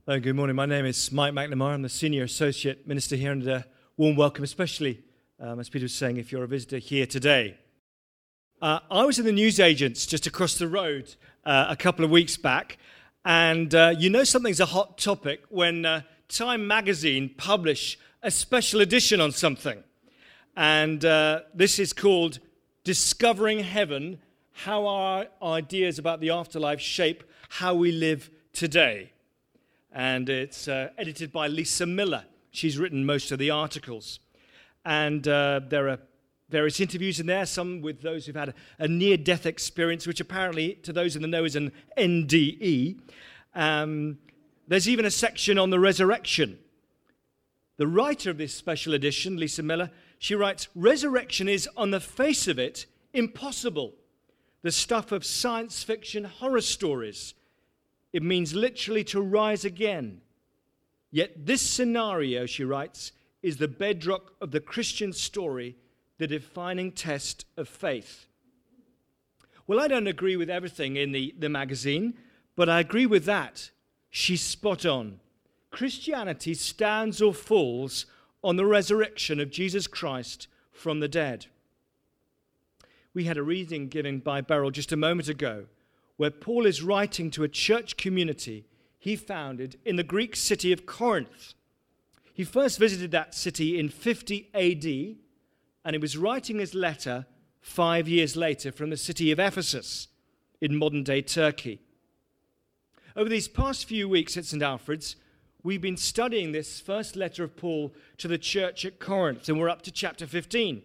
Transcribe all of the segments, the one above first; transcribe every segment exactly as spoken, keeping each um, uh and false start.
Uh, good morning. My name is Mike McNamara. I'm the Senior Associate Minister here, and a warm welcome, especially, um, as Peter was saying, if you're a visitor here today. Uh, I was in the newsagents just across the road uh, a couple of weeks back, and uh, you know something's a hot topic when uh, Time magazine publish a special edition on something. And uh, this is called Discovering Heaven, How Our Ideas About the Afterlife Shape How We Live Today. And it's uh, edited by Lisa Miller. She's written most of the articles. And uh, there are various interviews in there, some with those who've had a, a near-death experience, which apparently, to those in the know, is an N D E. Um, there's even a section on the resurrection. The writer of this special edition, Lisa Miller, she writes, "Resurrection is, on the face of it, impossible. The stuff of science fiction horror stories. It means literally to rise again. Yet this scenario," she writes, "is the bedrock of the Christian story, the defining test of faith." Well, I don't agree with everything in the, the magazine, but I agree with that. She's spot on. Christianity stands or falls on the resurrection of Jesus Christ from the dead. We had a reading given by Beryl just a moment ago, where Paul is writing to a church community he founded in the Greek city of Corinth. He first visited that city in fifty A D, and he was writing his letter five years later from the city of Ephesus in modern-day Turkey. Over these past few weeks at Saint Alfred's, we've been studying this first letter of Paul to the church at Corinth, and we're up to chapter fifteen.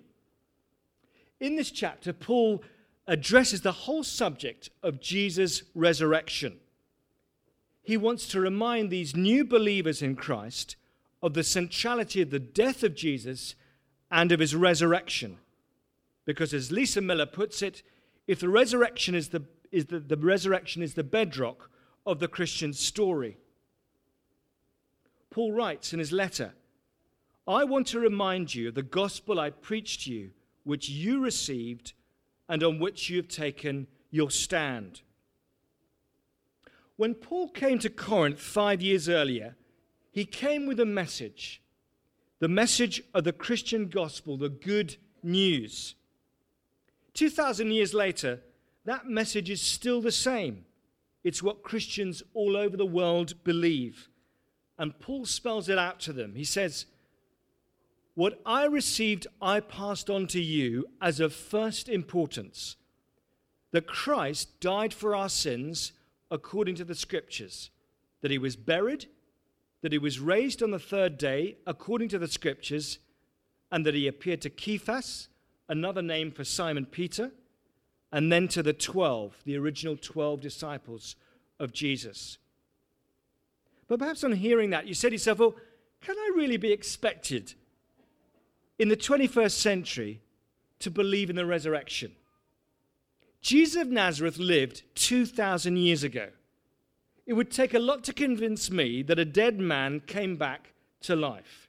In this chapter, Paul addresses the whole subject of Jesus' resurrection. He wants to remind these new believers in Christ of the centrality of the death of Jesus and of his resurrection. Because as Lisa Miller puts it, if the resurrection is the, is the, the resurrection is the bedrock of the Christian story. Paul writes in his letter, "I want to remind you of the gospel I preached to you, which you received and on which you have taken your stand." When Paul came to Corinth five years earlier, he came with a message, the message of the Christian gospel, the good news. Two thousand years later, that message is still the same. It's what Christians all over the world believe. And Paul spells it out to them. He says, "What I received, I passed on to you as of first importance, that Christ died for our sins according to the Scriptures, that he was buried, that he was raised on the third day according to the Scriptures, and that he appeared to Cephas," another name for Simon Peter, and then to the twelve, the original twelve disciples of Jesus. But perhaps on hearing that, you say to yourself, well, can I really be expected in the twenty-first century to believe in the resurrection? Jesus of Nazareth lived two thousand years ago. It would take a lot to convince me that a dead man came back to life.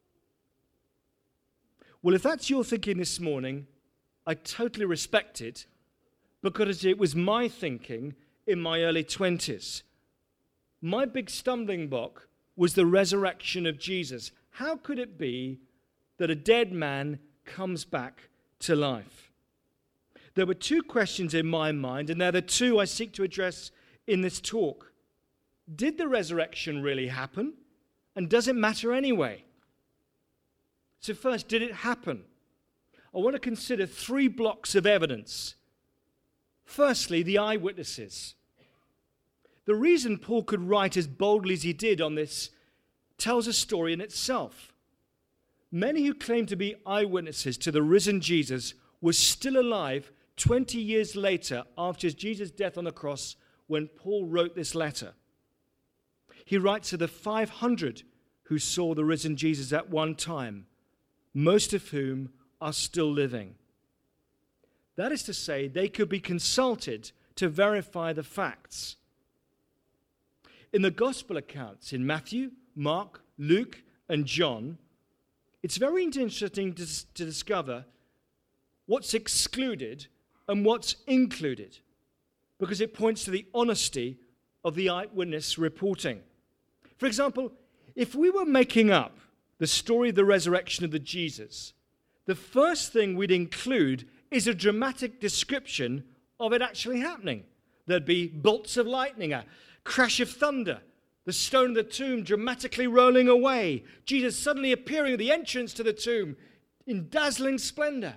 Well, if that's your thinking this morning, I totally respect it, because it was my thinking in my early twenties. My big stumbling block was the resurrection of Jesus. How could it be that a dead man comes back to life? There were two questions in my mind, and they're the two I seek to address in this talk. Did the resurrection really happen? And does it matter anyway? So first, did it happen? I want to consider three blocks of evidence. Firstly, the eyewitnesses. The reason Paul could write as boldly as he did on this tells a story in itself. Many who claimed to be eyewitnesses to the risen Jesus were still alive twenty years later after Jesus' death on the cross when Paul wrote this letter. He writes of the five hundred who saw the risen Jesus at one time, most of whom are still living. That is to say, they could be consulted to verify the facts. In the gospel accounts in Matthew, Mark, Luke, and John, it's very interesting to, to discover what's excluded and what's included, because it points to the honesty of the eyewitness reporting. For example, if we were making up the story of the resurrection of the Jesus, the first thing we'd include is a dramatic description of it actually happening. There'd be bolts of lightning, a crash of thunder, the stone of the tomb dramatically rolling away, Jesus suddenly appearing at the entrance to the tomb in dazzling splendor.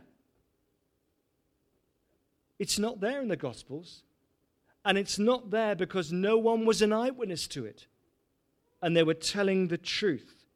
It's not there in the Gospels, and it's not there because no one was an eyewitness to it, and they were telling the truth.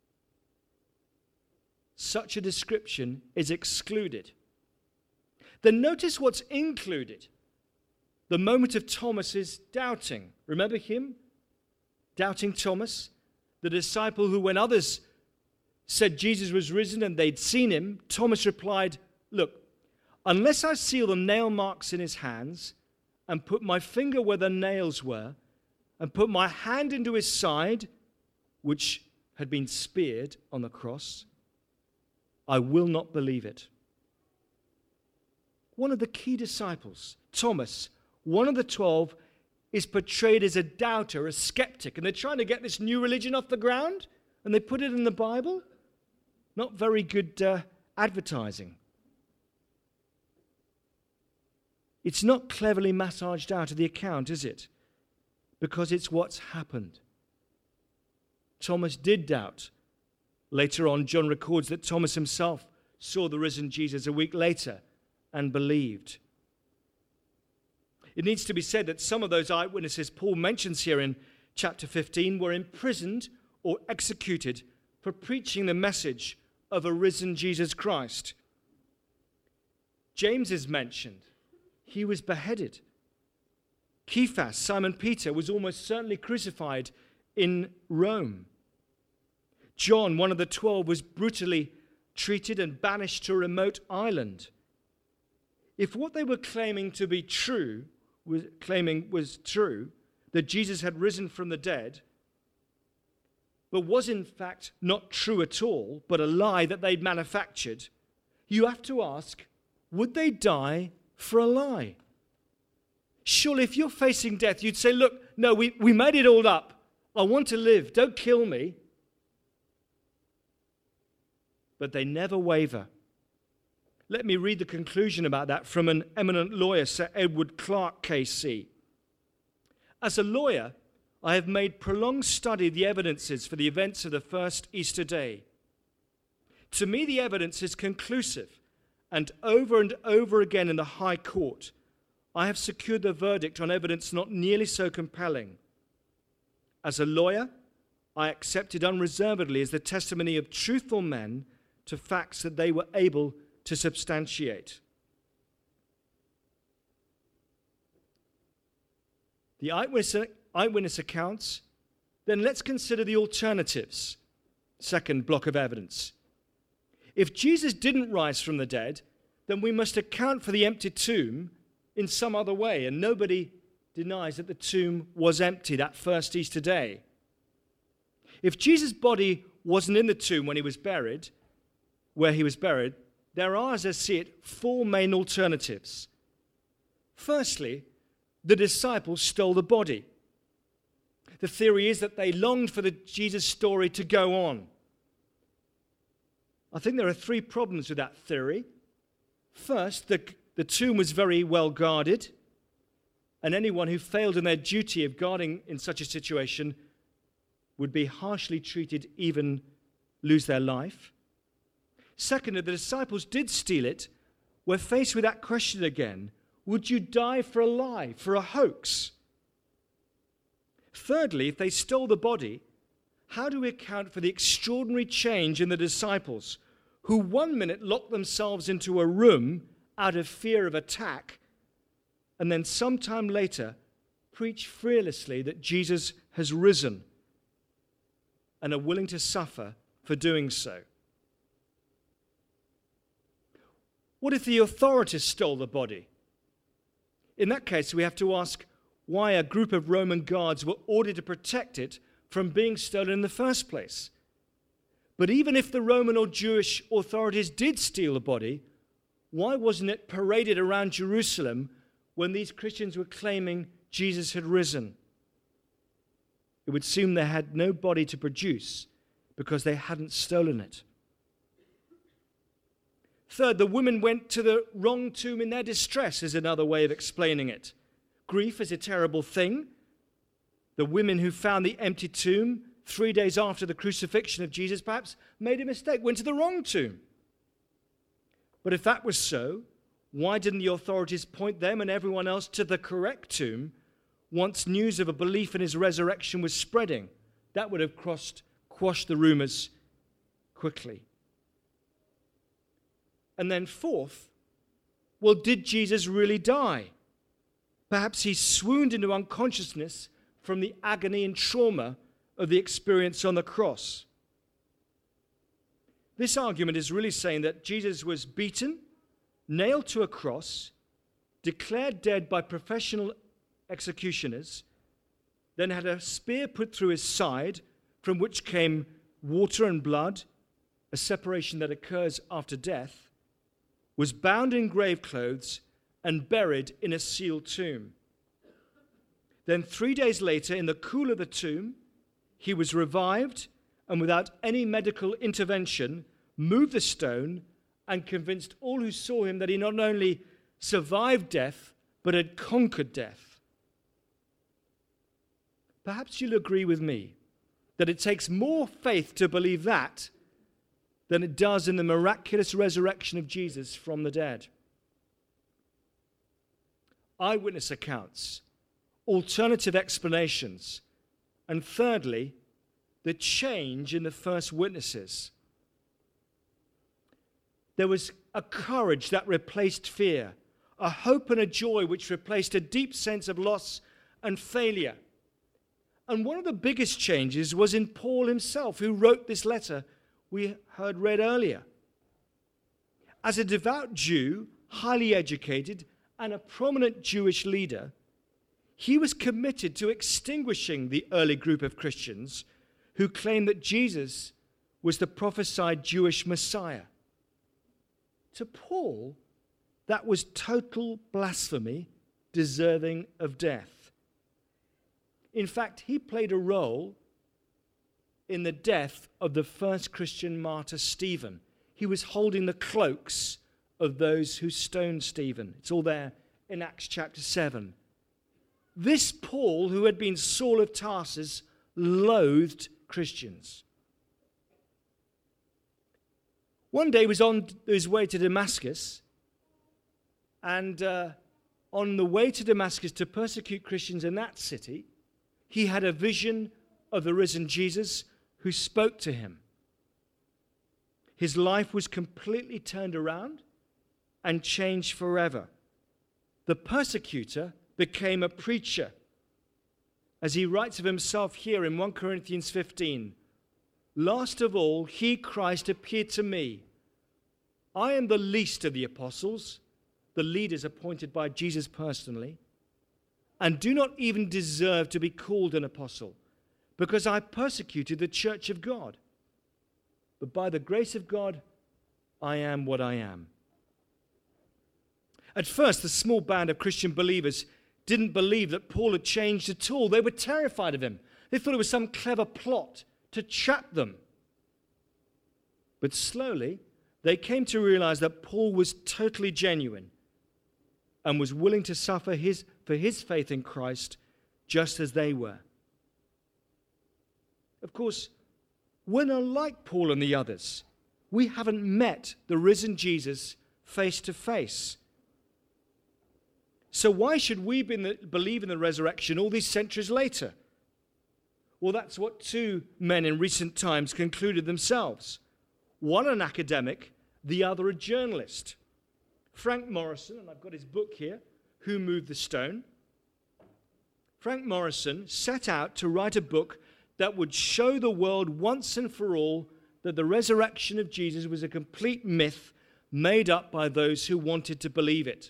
Such a description is excluded. Then notice what's included. The moment of Thomas's doubting. Remember him? Doubting Thomas, the disciple who, when others said Jesus was risen and they'd seen him, Thomas replied, "Look, unless I see the nail marks in his hands and put my finger where the nails were and put my hand into his side, which had been speared on the cross, I will not believe it." One of the key disciples, Thomas, one of the twelve, is portrayed as a doubter, a skeptic, and they're trying to get this new religion off the ground, and they put it in the Bible. Not very good uh, advertising. It's not cleverly massaged out of the account, is it? Because it's what's happened. Thomas did doubt. Later on, John records that Thomas himself saw the risen Jesus a week later and believed. It needs to be said that some of those eyewitnesses Paul mentions here in chapter fifteen were imprisoned or executed for preaching the message of a risen Jesus Christ. James is mentioned. He was beheaded. Cephas, Simon Peter, was almost certainly crucified in Rome. John, one of the twelve, was brutally treated and banished to a remote island. If what they were claiming to be true, was claiming was true, that Jesus had risen from the dead, but was in fact not true at all, but a lie that they'd manufactured, you have to ask, would they die for a lie? Surely if you're facing death, you'd say, look, no, we, we made it all up. I want to live. Don't kill me. But they never waver. Let me read the conclusion about that from an eminent lawyer, Sir Edward Clarke, K C. As a lawyer, I have made prolonged study of the evidences for the events of the first Easter day. To me, the evidence is conclusive, and over and over again in the High Court, I have secured the verdict on evidence not nearly so compelling. As a lawyer, I accept it unreservedly as the testimony of truthful men to facts that they were able to substantiate. The eyewitness, eyewitness accounts, then let's consider the alternatives. Second block of evidence. If Jesus didn't rise from the dead, then we must account for the empty tomb in some other way, and nobody denies that the tomb was empty that first Easter day. If Jesus' body wasn't in the tomb when he was buried, where he was buried, there are, as I see it, four main alternatives. Firstly, the disciples stole the body. The theory is that they longed for the Jesus story to go on. I think there are three problems with that theory. First, the, the tomb was very well guarded, and anyone who failed in their duty of guarding in such a situation would be harshly treated, even lose their life. Second, if the disciples did steal it, we're faced with that question again. Would you die for a lie, for a hoax? Thirdly, if they stole the body, how do we account for the extraordinary change in the disciples, who one minute locked themselves into a room out of fear of attack, and then sometime later preach fearlessly that Jesus has risen and are willing to suffer for doing so? What if the authorities stole the body? In that case, we have to ask why a group of Roman guards were ordered to protect it from being stolen in the first place. But even if the Roman or Jewish authorities did steal the body, why wasn't it paraded around Jerusalem when these Christians were claiming Jesus had risen? it would seem they had no body to produce because they hadn't stolen it. Third, the women went to the wrong tomb in their distress, is another way of explaining it. Grief is a terrible thing. The women who found the empty tomb three days after the crucifixion of Jesus perhaps made a mistake, went to the wrong tomb. But if that was so, why didn't the authorities point them and everyone else to the correct tomb once news of a belief in his resurrection was spreading? That would have crossed, quashed the rumors quickly. And then fourth, well, did Jesus really die? Perhaps he swooned into unconsciousness from the agony and trauma of the experience on the cross. This argument is really saying that Jesus was beaten, nailed to a cross, declared dead by professional executioners, then had a spear put through his side from which came water and blood, a separation that occurs after death, was bound in grave clothes and buried in a sealed tomb. Then three days later, in the cool of the tomb, he was revived and without any medical intervention, moved the stone and convinced all who saw him that he not only survived death, but had conquered death. Perhaps you'll agree with me that it takes more faith to believe that than it does in the miraculous resurrection of Jesus from the dead. Eyewitness accounts, alternative explanations, and thirdly, the change in the first witnesses. There was a courage that replaced fear, a hope and a joy which replaced a deep sense of loss and failure. And one of the biggest changes was in Paul himself, who wrote this letter we heard read earlier. As a devout Jew, highly educated, and a prominent Jewish leader, he was committed to extinguishing the early group of Christians who claimed that Jesus was the prophesied Jewish Messiah. To Paul, that was total blasphemy, deserving of death. In fact, he played a role in the death of the first Christian martyr, Stephen. He was holding the cloaks of those who stoned Stephen. It's all there in Acts chapter seven. This Paul, who had been Saul of Tarsus, loathed Christians. One day he was on his way to Damascus, and uh, on the way to Damascus to persecute Christians in that city, he had a vision of the risen Jesus who spoke to him. His life was completely turned around and changed forever. The persecutor became a preacher. As he writes of himself here in First Corinthians fifteen, last of all, he, Christ, appeared to me. I am the least of the apostles, the leaders appointed by Jesus personally, and do not even deserve to be called an apostle, because I persecuted the church of God. But by the grace of God, I am what I am. At first, the small band of Christian believers didn't believe that Paul had changed at all. They were terrified of him. They thought it was some clever plot to trap them. But slowly, they came to realize that Paul was totally genuine and was willing to suffer his, for his faith in Christ just as they were. Of course, we're not like Paul and the others. We haven't met the risen Jesus face to face. So why should we be in the, believe in the resurrection all these centuries later? Well, that's what two men in recent times concluded themselves. One an academic, the other a journalist. Frank Morison, and I've got his book here, Who Moved the Stone? Frank Morison set out to write a book that would show the world once and for all that the resurrection of Jesus was a complete myth made up by those who wanted to believe it.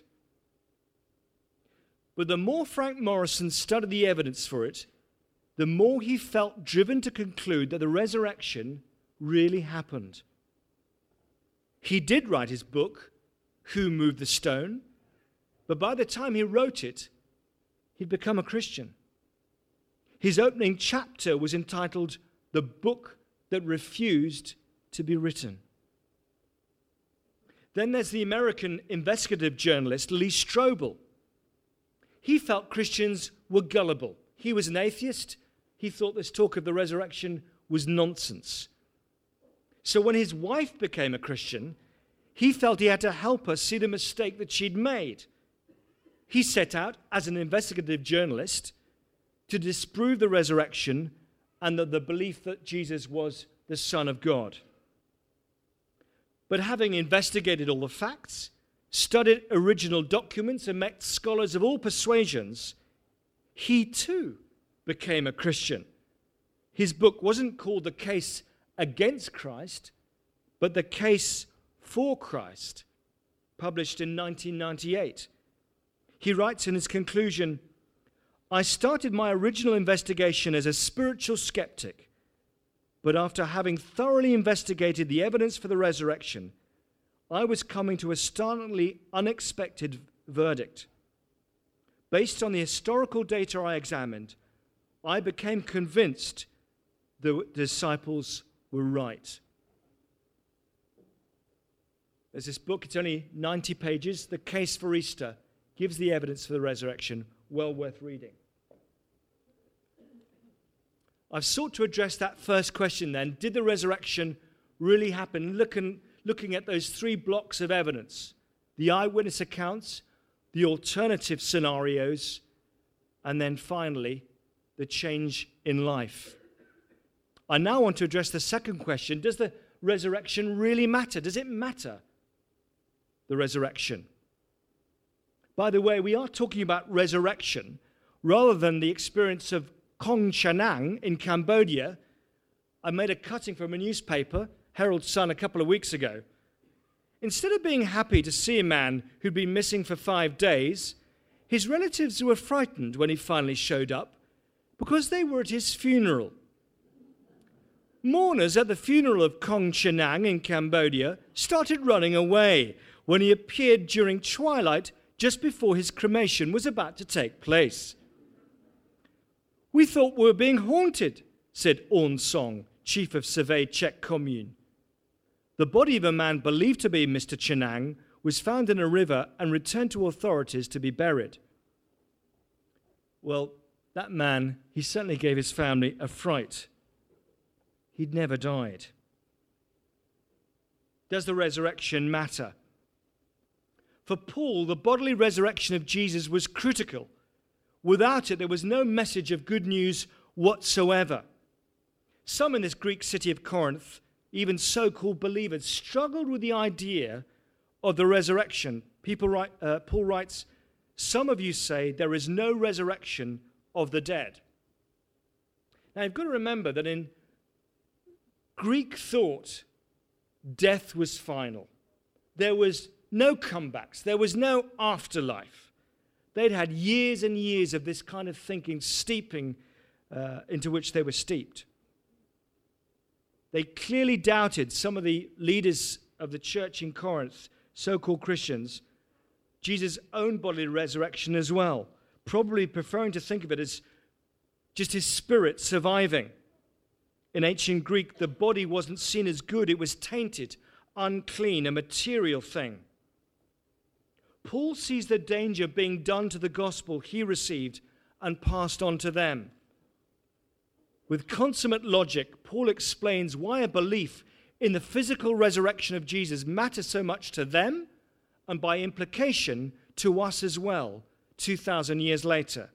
But the more Frank Morison studied the evidence for it, the more he felt driven to conclude that the resurrection really happened. He did write his book, Who Moved the Stone? But by the time he wrote it, he'd become a Christian. His opening chapter was entitled "The Book That Refused to Be Written." Then there's the American investigative journalist Lee Strobel. He felt Christians were gullible. He was an atheist. He thought this talk of the resurrection was nonsense. So when his wife became a Christian, he felt he had to help her see the mistake that she'd made. He set out as an investigative journalist to disprove the resurrection and the, the belief that Jesus was the Son of God. But having investigated all the facts, studied original documents, and met scholars of all persuasions, he too became a Christian. His book wasn't called The Case Against Christ, but The Case for Christ, published in nineteen ninety-eight. He writes in his conclusion, "I started my original investigation as a spiritual skeptic, but after having thoroughly investigated the evidence for the resurrection, I was coming to a startlingly unexpected verdict. Based on the historical data I examined, I became convinced the disciples were right." There's this book, it's only ninety pages, The Case for Easter, gives the evidence for the resurrection, well worth reading. I've sought to address that first question then. Did the resurrection really happen? Looking, looking at those three blocks of evidence, the eyewitness accounts, the alternative scenarios, and then finally, the change in life. I now want to address the second question. Does the resurrection really matter? Does it matter, the resurrection? By the way, we are talking about resurrection rather than the experience of Kong Chanang in Cambodia. I made a cutting from a newspaper, Herald Sun, a couple of weeks ago. Instead of being happy to see a man who'd been missing for five days, his relatives were frightened when he finally showed up because they were at his funeral. Mourners at the funeral of Kong Chanang in Cambodia started running away when he appeared during twilight just before his cremation was about to take place. "We thought we were being haunted," said Orn Song, chief of Savay Chek commune. The body of a man believed to be Mister Chanang was found in a river and returned to authorities to be buried. Well, that man, he certainly gave his family a fright. He'd never died. Does the resurrection matter? For Paul, the bodily resurrection of Jesus was critical. Without it, there was no message of good news whatsoever. Some in this Greek city of Corinth, even so-called believers, struggled with the idea of the resurrection. People write, uh, Paul writes, "Some of you say there is no resurrection of the dead." Now, you've got to remember that in Greek thought, death was final. There was no comebacks. There was no afterlife. They'd had years and years of this kind of thinking steeping uh, into which they were steeped. They clearly doubted, some of the leaders of the church in Corinth, so-called Christians, Jesus' own bodily resurrection as well, probably preferring to think of it as just his spirit surviving. In ancient Greek, the body wasn't seen as good. It was tainted, unclean, a material thing. Paul sees the danger being done to the gospel he received and passed on to them. With consummate logic, Paul explains why a belief in the physical resurrection of Jesus matters so much to them and by implication to us as well, two thousand years later.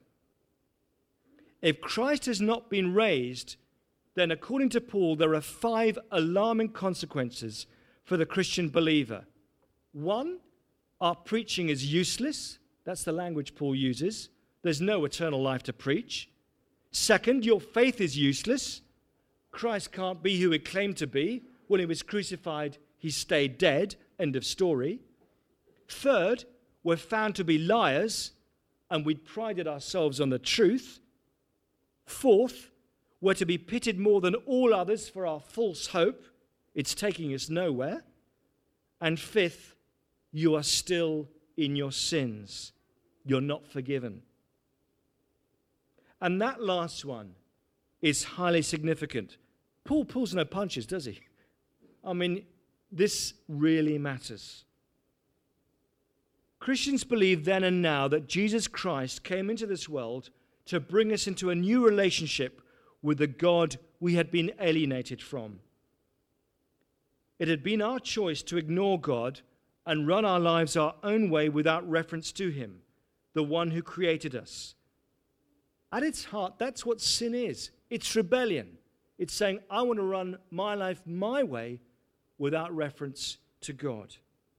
If Christ has not been raised, then according to Paul, there are five alarming consequences for the Christian believer. One, our preaching is useless. That's the language Paul uses. There's no eternal life to preach. Second, your faith is useless. Christ can't be who he claimed to be. When he was crucified, he stayed dead. End of story. Third, we're found to be liars, and we prided ourselves on the truth. Fourth, we're to be pitied more than all others for our false hope. It's taking us nowhere. And fifth, you are still in your sins. You're not forgiven. And that last one is highly significant. Paul pulls no punches, does he? I mean, this really matters. Christians believe then and now that Jesus Christ came into this world to bring us into a new relationship with the God we had been alienated from. It had been our choice to ignore God and run our lives our own way without reference to him, the one who created us. At its heart, that's what sin is. It's rebellion. It's saying, I want to run my life my way without reference to God.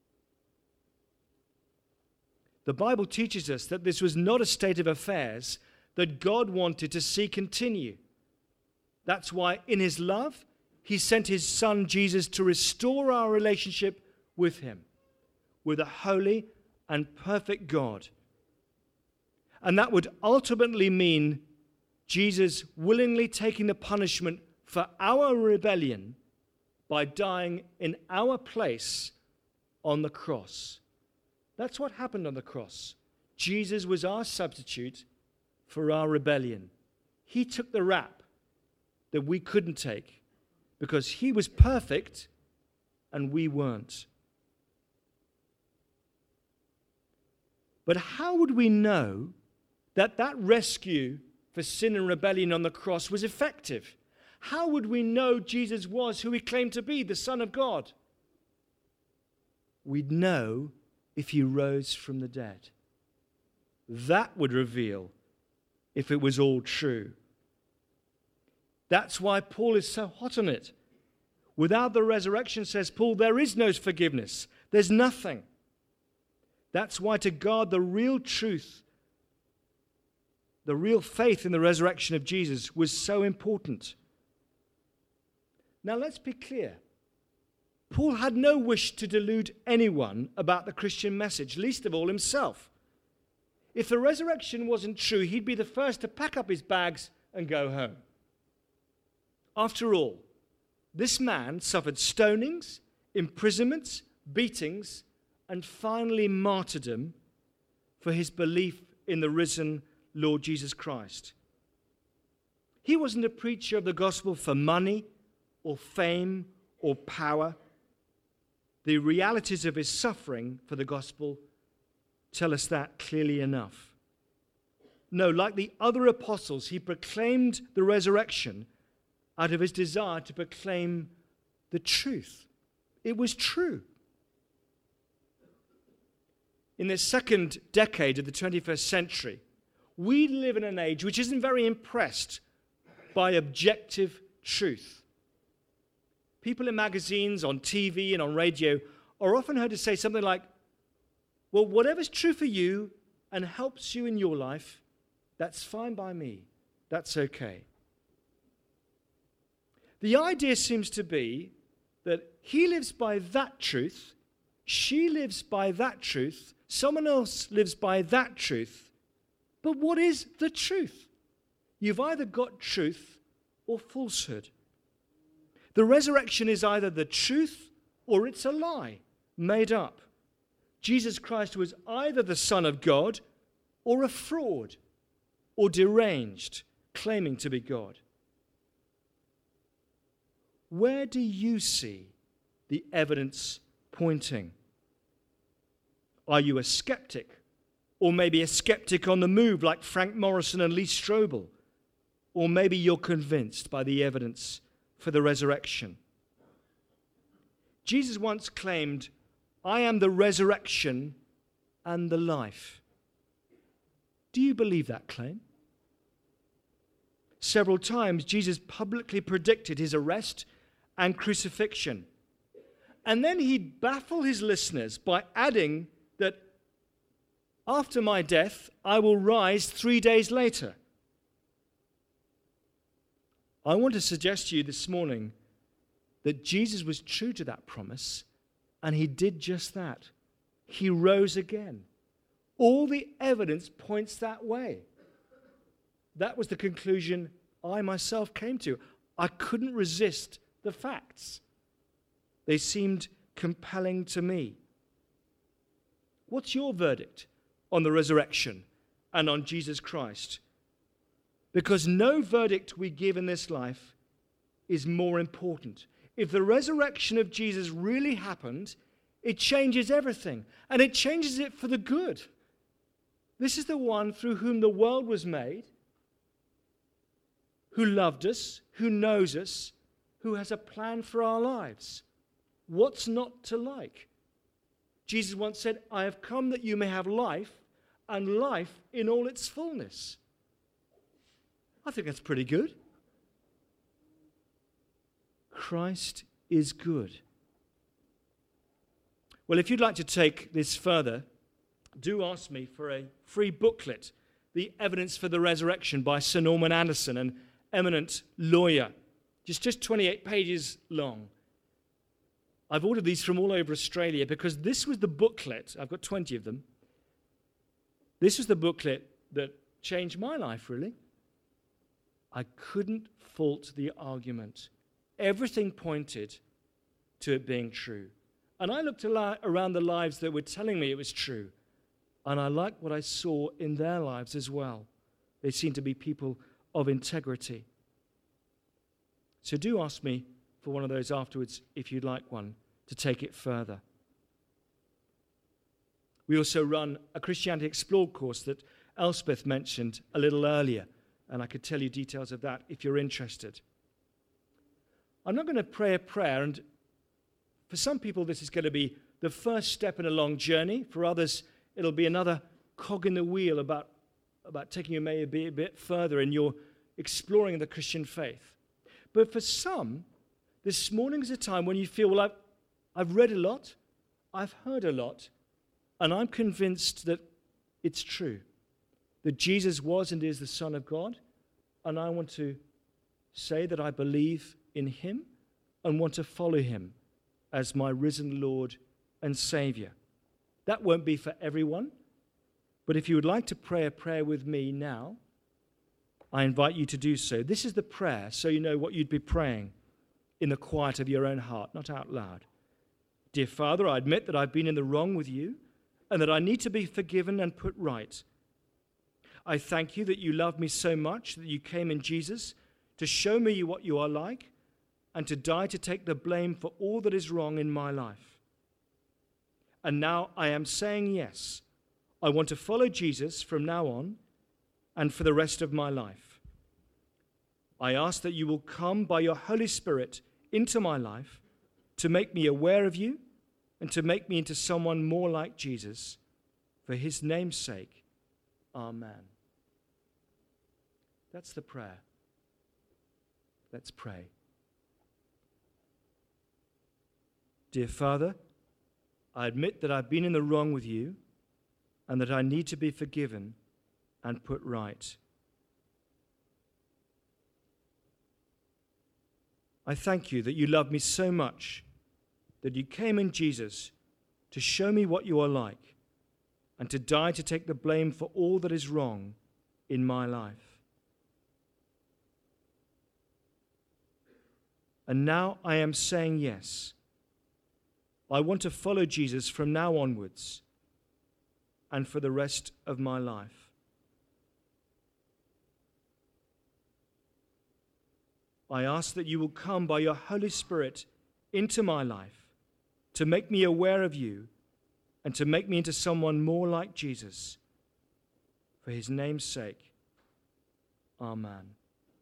The Bible teaches us that this was not a state of affairs that God wanted to see continue. That's why in his love, he sent his son Jesus to restore our relationship with him, with a holy and perfect God. And that would ultimately mean Jesus willingly taking the punishment for our rebellion by dying in our place on the cross. That's what happened on the cross. Jesus was our substitute for our rebellion. He took the rap that we couldn't take because he was perfect and we weren't. But how would we know that that rescue for sin and rebellion on the cross was effective? How would we know Jesus was who he claimed to be, the Son of God? We'd know if he rose from the dead. That would reveal if it was all true. That's why Paul is so hot on it. Without the resurrection, says Paul, there is no forgiveness. There's nothing. That's why to guard the real truth, the real faith in the resurrection of Jesus was so important. Now let's be clear. Paul had no wish to delude anyone about the Christian message, least of all himself. If the resurrection wasn't true, he'd be the first to pack up his bags and go home. After all, this man suffered stonings, imprisonments, beatings, and finally martyrdom for his belief in the risen Lord Jesus Christ. He wasn't a preacher of the gospel for money or fame or power. The realities of his suffering for the gospel tell us that clearly enough. No, like the other apostles, he proclaimed the resurrection out of his desire to proclaim the truth. It was true. In the second decade of the twenty-first century, we live in an age which isn't very impressed by objective truth. People in magazines, on T V, and on radio are often heard to say something like, well, whatever's true for you and helps you in your life, that's fine by me. That's okay. The idea seems to be that he lives by that truth, she lives by that truth, someone else lives by that truth. But what is the truth? You've either got truth or falsehood. The resurrection is either the truth or it's a lie, made up. Jesus Christ was either the Son of God or a fraud or deranged, claiming to be God. Where do you see the evidence pointing? Are you a skeptic? Or maybe a skeptic on the move like Frank Morrison and Lee Strobel? Or maybe you're convinced by the evidence for the resurrection. Jesus once claimed, I am the resurrection and the life. Do you believe that claim? Several times, Jesus publicly predicted his arrest and crucifixion. And then he'd baffle his listeners by adding that after my death, I will rise three days later. I want to suggest to you this morning that Jesus was true to that promise, and he did just that. He rose again. All the evidence points that way. That was the conclusion I myself came to. I couldn't resist the facts. They seemed compelling to me. What's your verdict on the resurrection and on Jesus Christ? Because no verdict we give in this life is more important. If the resurrection of Jesus really happened, it changes everything, and it changes it for the good. This is the one through whom the world was made, who loved us, who knows us, who has a plan for our lives. What's not to like? Jesus once said, I have come that you may have life, and life in all its fullness. I think that's pretty good. Christ is good. Well, if you'd like to take this further, do ask me for a free booklet, The Evidence for the Resurrection by Sir Norman Anderson, an eminent lawyer. Just, just twenty-eight pages long. I've ordered these from all over Australia because this was the booklet, I've got twenty of them. This was the booklet that changed my life, really. I couldn't fault the argument. Everything pointed to it being true. And I looked around the lives that were telling me it was true. And I liked what I saw in their lives as well. They seemed to be people of integrity. So do ask me for one of those afterwards if you'd like one to take it further. We also run a Christianity Explored course that Elspeth mentioned a little earlier, and I could tell you details of that if you're interested. I'm not going to pray a prayer, and for some people this is going to be the first step in a long journey. For others, it'll be another cog in the wheel about, about taking you maybe a bit further in your exploring the Christian faith. But for some, this morning is a time when you feel, well, I've, I've read a lot, I've heard a lot, and I'm convinced that it's true, that Jesus was and is the Son of God, and I want to say that I believe in him and want to follow him as my risen Lord and Savior. That won't be for everyone, but if you would like to pray a prayer with me now, I invite you to do so. This is the prayer, so you know what you'd be praying in the quiet of your own heart, not out loud. Dear Father, I admit that I've been in the wrong with you and that I need to be forgiven and put right. I thank you that you love me so much that you came in Jesus to show me what you are like and to die to take the blame for all that is wrong in my life. And now I am saying yes. I want to follow Jesus from now on and for the rest of my life. I ask that you will come by your Holy Spirit into my life to make me aware of you and to make me into someone more like Jesus. For his name's sake, amen. That's the prayer. Let's pray. Dear Father, I admit that I've been in the wrong with you and that I need to be forgiven and put right. I thank you that you love me so much that you came in Jesus to show me what you are like and to die to take the blame for all that is wrong in my life. And now I am saying yes. I want to follow Jesus from now onwards and for the rest of my life. I ask that you will come by your Holy Spirit into my life to make me aware of you and to make me into someone more like Jesus. For his name's sake, amen.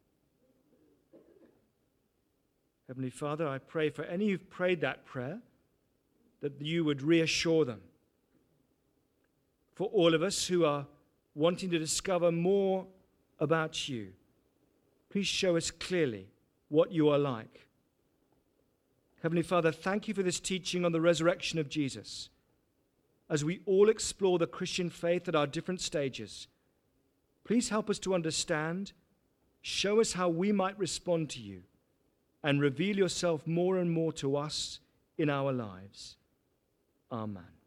Heavenly Father, I pray for any who've prayed that prayer, that you would reassure them. For all of us who are wanting to discover more about you, please show us clearly what you are like. Heavenly Father, thank you for this teaching on the resurrection of Jesus. As we all explore the Christian faith at our different stages, please help us to understand, show us how we might respond to you, and reveal yourself more and more to us in our lives. Amen.